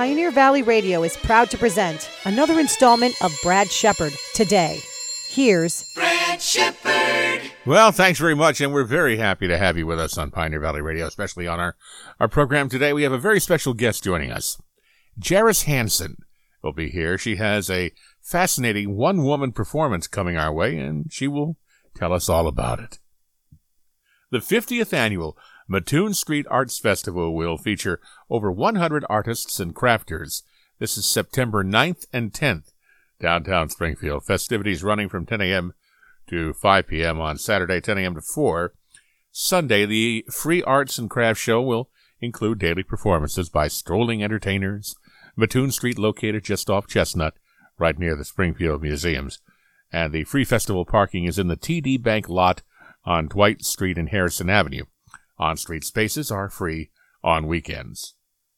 Pioneer Valley Radio is proud to present another installment of Brad Shepard Today. Here's Brad Shepard. Well, thanks very much, and we're very happy to have you with us on Pioneer Valley Radio, especially on our program today. We have a very special guest joining us. Jairus Hanson will be here. She has a fascinating one-woman performance coming our way, and she will tell us all about it. The 50th annual Mattoon Street Arts Festival will feature over 100 artists and crafters. This is September 9th and 10th, downtown Springfield. Festivities running from 10 a.m. to 5 p.m. on Saturday, 10 a.m. to 4. Sunday, the free arts and crafts show will include daily performances by strolling entertainers. Mattoon Street, located just off Chestnut, right near the Springfield Museums. And the free festival parking is in the TD Bank lot on Dwight Street and Harrison Avenue. On-street spaces are free on weekends.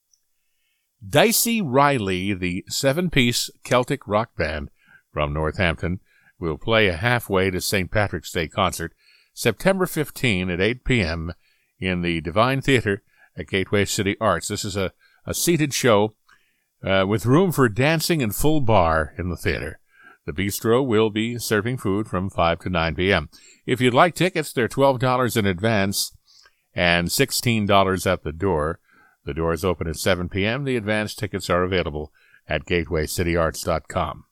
Dicey Riley, the 7-piece Celtic rock band from Northampton, will play a halfway to St. Patrick's Day concert September 15 at 8 p.m. in the Divine Theater at Gateway City Arts. This is a seated show with room for dancing and full bar in the theater. The bistro will be serving food from 5 to 9 p.m. If you'd like tickets, they're $12 in advance and $16 at the door. The doors open at 7 p.m. The advance tickets are available at gatewaycityarts.com.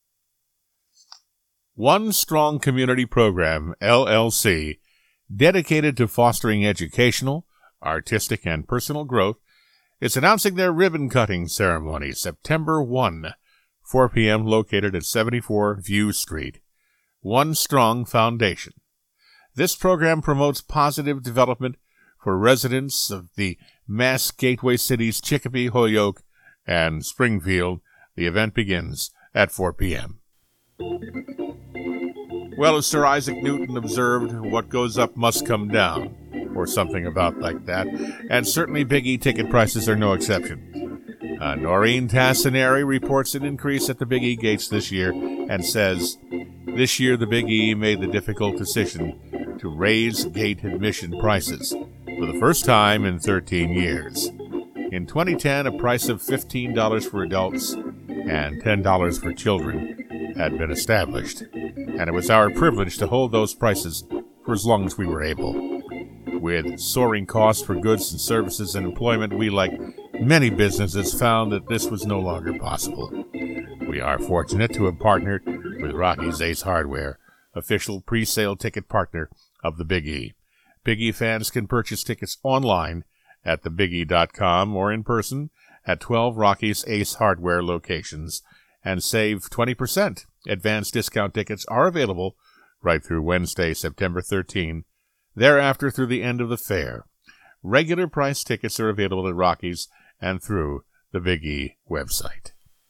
One Strong Community Program, LLC, dedicated to fostering educational, artistic, and personal growth, is announcing their ribbon-cutting ceremony September 1, 4 p.m., located at 74 View Street. One Strong Foundation. This program promotes positive development for residents of the Mass Gateway cities Chicopee, Holyoke, and Springfield. The event begins at 4 p.m. Well, as Sir Isaac Newton observed, what goes up must come down, or something about like that, and certainly Big E ticket prices are no exception. Noreen Tassinari reports an increase at the Big E gates this year and says, this year the Big E made the difficult decision to raise gate admission prices for the first time in 13 years. In 2010, a price of $15 for adults and $10 for children had been established, and it was our privilege to hold those prices for as long as we were able. With soaring costs for goods and services and employment, we, like many businesses, found that this was no longer possible. We are fortunate to have partnered with Rocky's Ace Hardware, official pre-sale ticket partner of the Big E. Big E fans can purchase tickets online at thebige.com or in person at 12 Rocky's Ace Hardware locations and save 20%. Advanced discount tickets are available right through Wednesday, September 13, thereafter through the end of the fair. Regular price tickets are available at Rocky's and through the Big E website.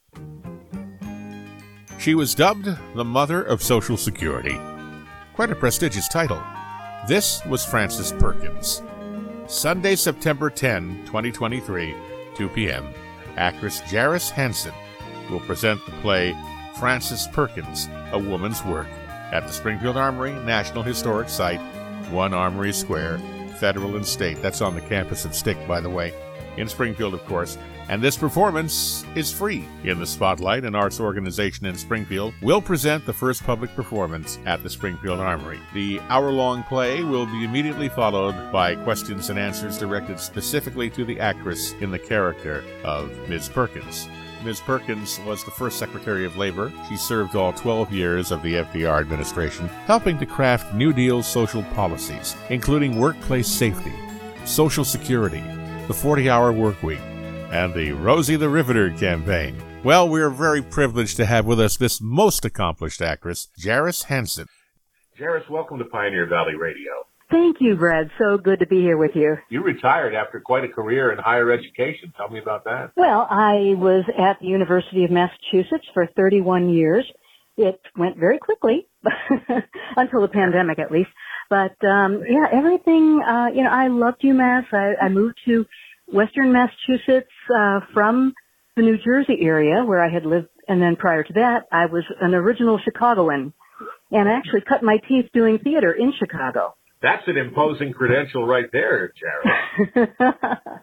She was dubbed the Mother of Social Security. Quite a prestigious title. This was Frances Perkins. Sunday, September 10, 2023, 2 p.m., actress Jairus Hanson will present the play Frances Perkins, A Woman's Work, at the Springfield Armory, National Historic Site, 1 Armory Square, Federal and State. That's on the campus of STIC, by the way, in Springfield, of course. And this performance is free. In the Spotlight, an arts organization in Springfield will present the first public performance at the Springfield Armory. The hour-long play will be immediately followed by questions and answers directed specifically to the actress in the character of Ms. Perkins. Ms. Perkins was the first Secretary of Labor. She served all 12 years of the FDR administration, helping to craft New Deal social policies, including workplace safety, Social Security, the 40-hour work week, and the Rosie the Riveter campaign. Well, we're very privileged to have with us this most accomplished actress, Jairus Hanson. Jairus, welcome to Pioneer Valley Radio. Thank you, Brad. So good to be here with you. You retired after quite a career in higher education. Tell me about that. Well, I was at the University of Massachusetts for 31 years. It went very quickly, until the pandemic at least. But, everything, I loved UMass. I moved to Western Massachusetts from the New Jersey area where I had lived, and then prior to that, I was an original Chicagoan, and I actually cut my teeth doing theater in Chicago. That's an imposing credential right there, Jared.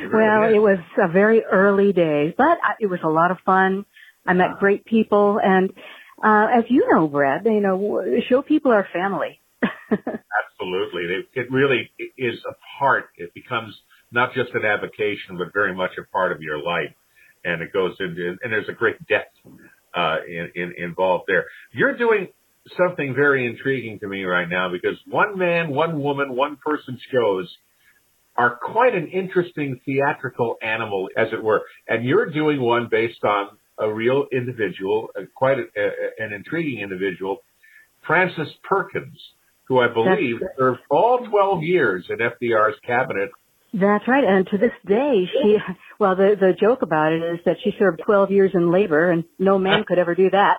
Well, it was a very early day, but it was a lot of fun. I met great people, and as you know, Brad, show people are family. Absolutely. It really is a part. It becomes not just an avocation, but very much a part of your life. And it goes into, and there's a great depth involved there. You're doing something very intriguing to me right now, because one man, one woman, one person shows are quite an interesting theatrical animal, as it were. And you're doing one based on a real individual, quite an intriguing individual, Frances Perkins, who I believe served all 12 years in FDR's cabinet. That's right. And to this day, the joke about it is that she served 12 years in labor, and no man could ever do that.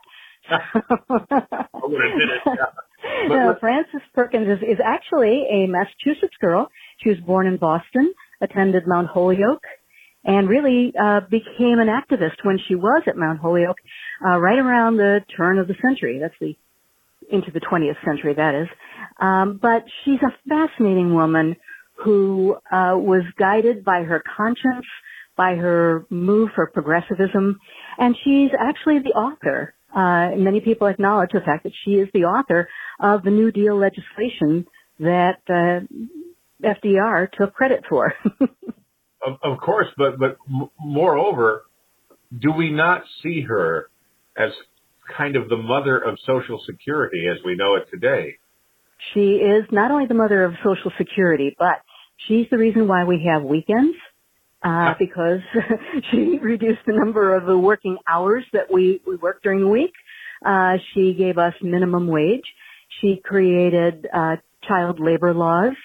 No, Frances Perkins is actually a Massachusetts girl. She was born in Boston, attended Mount Holyoke, and really became an activist when she was at Mount Holyoke, right around the turn of the century. That's into the 20th century, that is. But she's a fascinating woman who was guided by her conscience, by her move for progressivism, and she's actually the author. Many people acknowledge the fact that she is the author of the New Deal legislation that FDR took credit for. Of course, but moreover, do we not see her as kind of the mother of Social Security as we know it today? She is not only the mother of Social Security, but she's the reason why we have weekends, because she reduced the number of the working hours that we work during the week. She gave us minimum wage. She created child labor laws.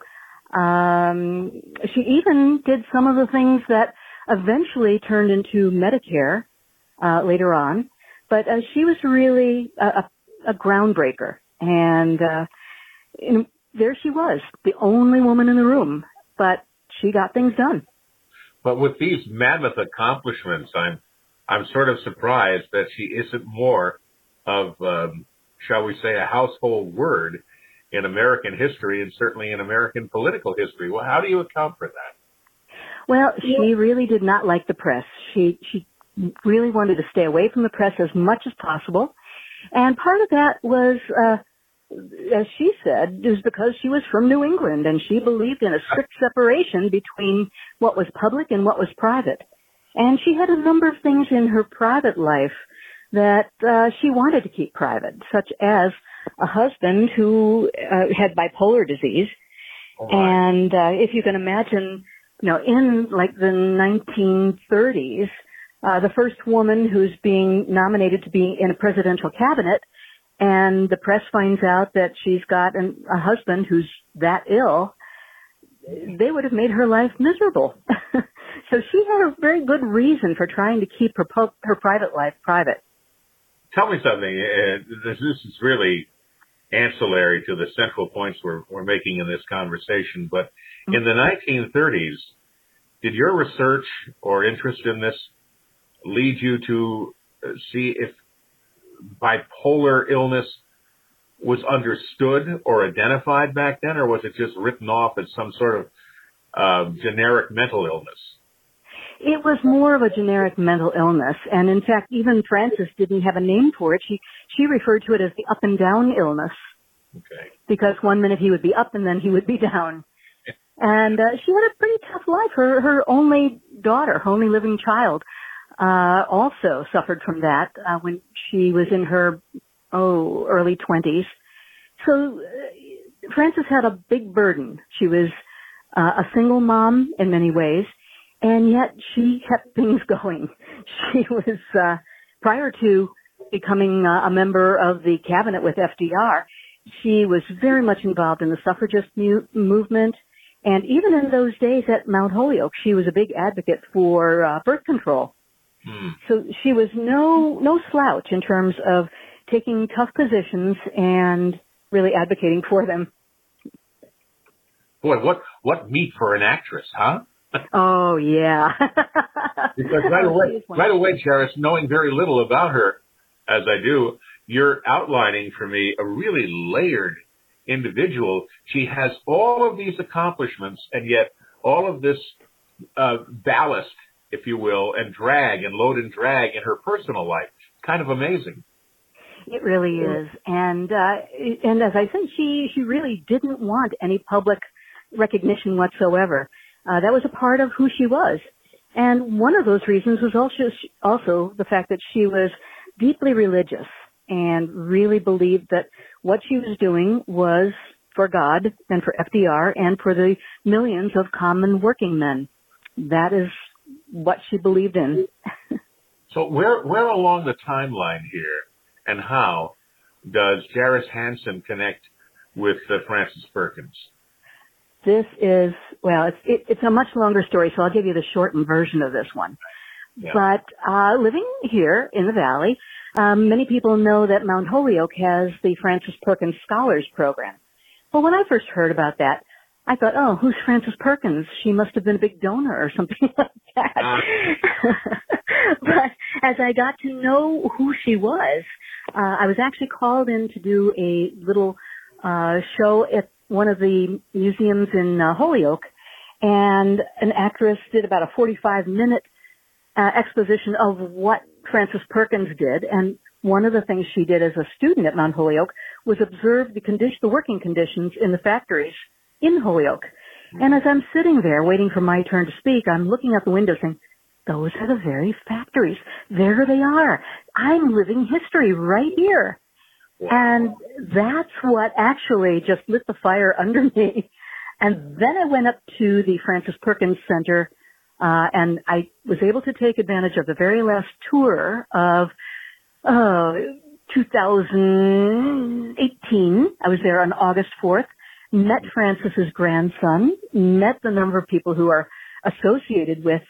She even did some of the things that eventually turned into Medicare later on. But she was really a groundbreaker. And there she was, the only woman in the room. But she got things done. But with these mammoth accomplishments, I'm sort of surprised that she isn't more of, shall we say, a household word in American history and certainly in American political history. Well, how do you account for that? Well, she really did not like the press. She really wanted to stay away from the press as much as possible. And part of that was, as she said, is because she was from New England and she believed in a strict separation between what was public and what was private. And she had a number of things in her private life that she wanted to keep private, such as a husband who had bipolar disease. Oh, and if you can imagine, in like the 1930s, the first woman who's being nominated to be in a presidential cabinet, and the press finds out that she's got a husband who's that ill, they would have made her life miserable. So she had a very good reason for trying to keep her private life private. Tell me something. This is really ancillary to the central points we're making in this conversation, but in the 1930s, did your research or interest in this lead you to see if bipolar illness was understood or identified back then, or was it just written off as some sort of generic mental illness? It was more of a generic mental illness, and in fact, even Frances didn't have a name for it. She referred to it as the up and down illness. Okay. Because one minute he would be up and then he would be down. And she had a pretty tough life. Her only daughter, her only living child, also suffered from that when she was in her early 20s. So Frances had a big burden. She was a single mom in many ways, and yet she kept things going. She was, prior to becoming a member of the cabinet with FDR, she was very much involved in the suffragist movement. And even in those days at Mount Holyoke, she was a big advocate for birth control. So she was no slouch in terms of taking tough positions and really advocating for them. Boy, what meat for an actress, huh? Oh, yeah. Because right away, Charis, knowing very little about her, as I do, you're outlining for me a really layered individual. She has all of these accomplishments, and yet all of this ballast, if you will, and drag and load and drag in her personal life. Kind of amazing. It really is. And as I said, she really didn't want any public recognition whatsoever. That was a part of who she was. And one of those reasons was also the fact that she was deeply religious and really believed that what she was doing was for God and for FDR and for the millions of common working men. That is what she believed in. So where along the timeline here and how does Jairus Hansen connect with Frances Perkins? This is, well, it's a much longer story, so I'll give you the shortened version of this one. Yeah. But living here in the Valley, many people know that Mount Holyoke has the Frances Perkins Scholars Program. Well, when I first heard about that, I thought, oh, who's Frances Perkins? She must have been a big donor or something like that. But as I got to know who she was, I was actually called in to do a little show at one of the museums in Holyoke, and an actress did about a 45-minute exposition of what Frances Perkins did. And one of the things she did as a student at Mount Holyoke was observe the working conditions in the factories in Holyoke. And as I'm sitting there waiting for my turn to speak, I'm looking out the window saying, those are the very factories. There they are. I'm living history right here. Wow. And that's what actually just lit the fire under me. And then I went up to the Frances Perkins Center, and I was able to take advantage of the very last tour of 2018. I was there on August 4th, met Frances's grandson, met the number of people who are associated with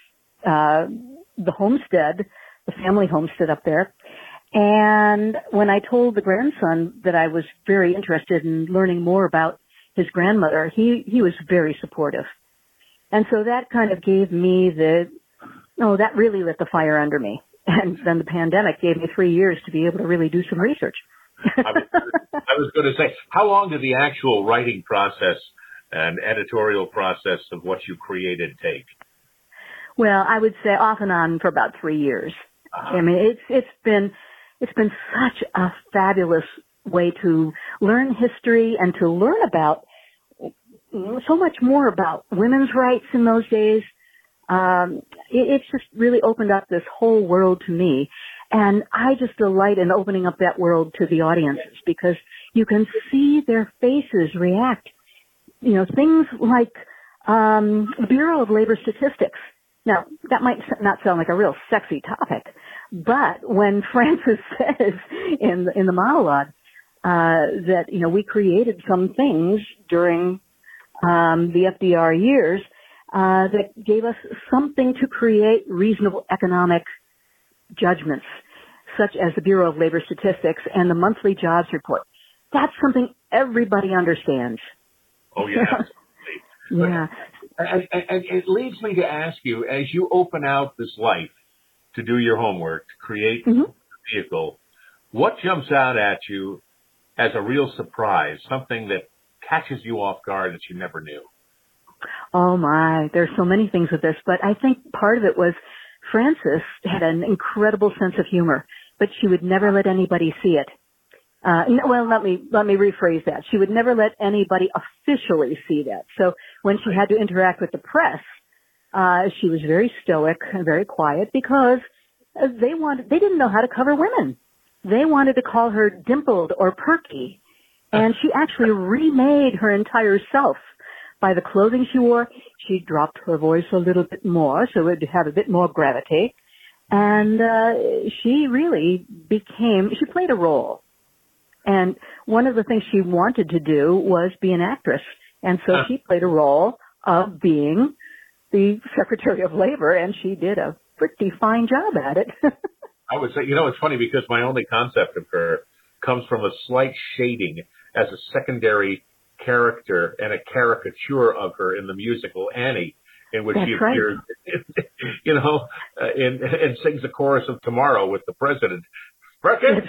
the homestead, the family homestead up there. And when I told the grandson that I was very interested in learning more about his grandmother, he was very supportive. And so that kind of gave me that really lit the fire under me. And then the pandemic gave me 3 years to be able to really do some research. I was going to say, how long did the actual writing process and editorial process of what you created take? Well, I would say off and on for about 3 years. Uh-huh. I mean, it's been such a fabulous way to learn history and to learn about so much more about women's rights in those days. It's just really opened up this whole world to me. And I just delight in opening up that world to the audiences because you can see their faces react. You know, things like the Bureau of Labor Statistics. Now, that might not sound like a real sexy topic, but when Frances says in the monologue that, you know, we created some things during the FDR years that gave us something to create reasonable economic judgments, such as the Bureau of Labor Statistics and the monthly jobs report. That's something everybody understands. Oh, yeah. Yeah. And it leads me to ask you, as you open out this life to do your homework, to create a vehicle, what jumps out at you as a real surprise, something that catches you off guard that you never knew? Oh, my. There's so many things with this, but I think part of it was Frances had an incredible sense of humor, but she would never let anybody see it. Well, let me rephrase that. She would never let anybody officially see that. So when she had to interact with the press, she was very stoic and very quiet because they didn't know how to cover women. They wanted to call her dimpled or perky. And she actually remade her entire self by the clothing she wore. She dropped her voice a little bit more so it would have a bit more gravity. And she really she played a role. And one of the things she wanted to do was be an actress. And so she played a role of being the Secretary of Labor, and she did a pretty fine job at it. I would say, you know, it's funny because my only concept of her comes from a slight shading as a secondary character and a caricature of her in the musical Annie, in which she appears, you know, and sings the chorus of Tomorrow with the president. That's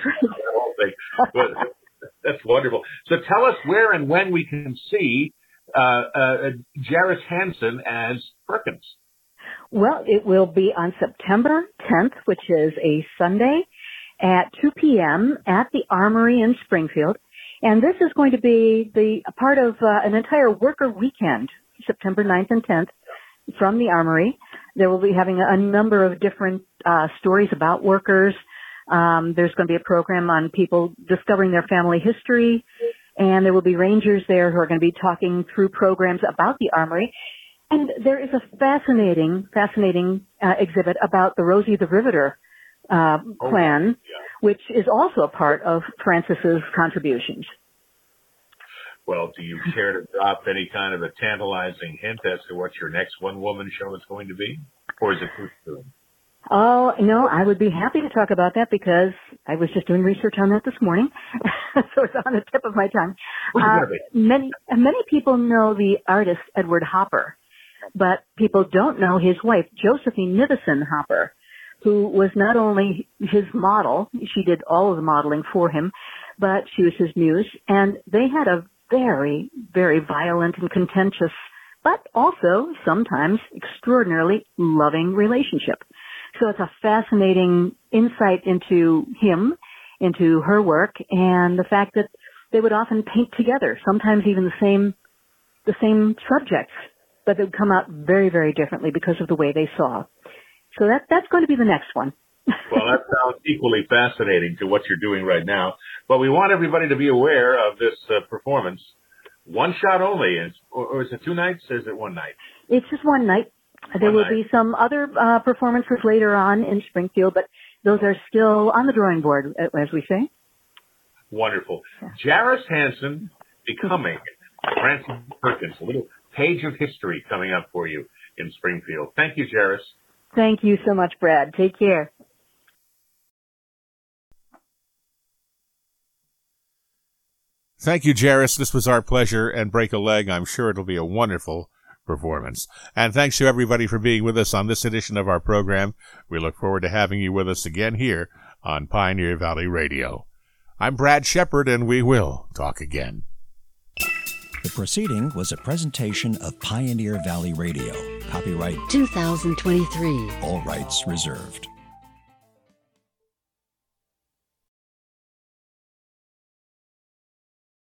wonderful. So tell us where and when we can see Jairus Hansen as Perkins. Well, it will be on September 10th, which is a Sunday, at 2 p.m. at the Armory in Springfield. And this is going to be a part of an entire worker weekend, September 9th and 10th, from the Armory. They will be having a number of different stories about workers. There's going to be a program on people discovering their family history, and there will be rangers there who are going to be talking through programs about the Armory. And there is a fascinating exhibit about the Rosie the Riveter clan, which is also a part of Francis's contributions. Well, do you care to drop any kind of a tantalizing hint as to what your next one-woman show is going to be? Or is it too soon? Oh, no, I would be happy to talk about that because I was just doing research on that this morning. So it's on the tip of my tongue. Many people know the artist Edward Hopper, but people don't know his wife, Josephine Nivison Hopper, who was not only his model, she did all of the modeling for him, but she was his muse, and they had a very, very violent and contentious, but also sometimes extraordinarily loving relationship. So it's a fascinating insight into him, into her work, and the fact that they would often paint together, sometimes even the same subjects, but they would come out very, very differently because of the way they saw. So that's going to be the next one. Well, that sounds equally fascinating to what you're doing right now. But we want everybody to be aware of this performance. One shot only, or is it 2 nights, or is it 1 night? It's just 1 night. There will be some other performances later on in Springfield, but those are still on the drawing board, as we say. Wonderful. Jairus Hansen becoming Frances Perkins, a little page of history coming up for you in Springfield. Thank you, Jairus. Thank you so much, Brad. Take care. Thank you, Jairus. This was our pleasure, and break a leg. I'm sure it'll be a wonderful performance. And thanks to everybody for being with us on this edition of our program. We look forward to having you with us again here on Pioneer Valley Radio. I'm Brad Shepard, and we will talk again. The proceeding was a presentation of Pioneer Valley Radio. Copyright 2023. All rights reserved.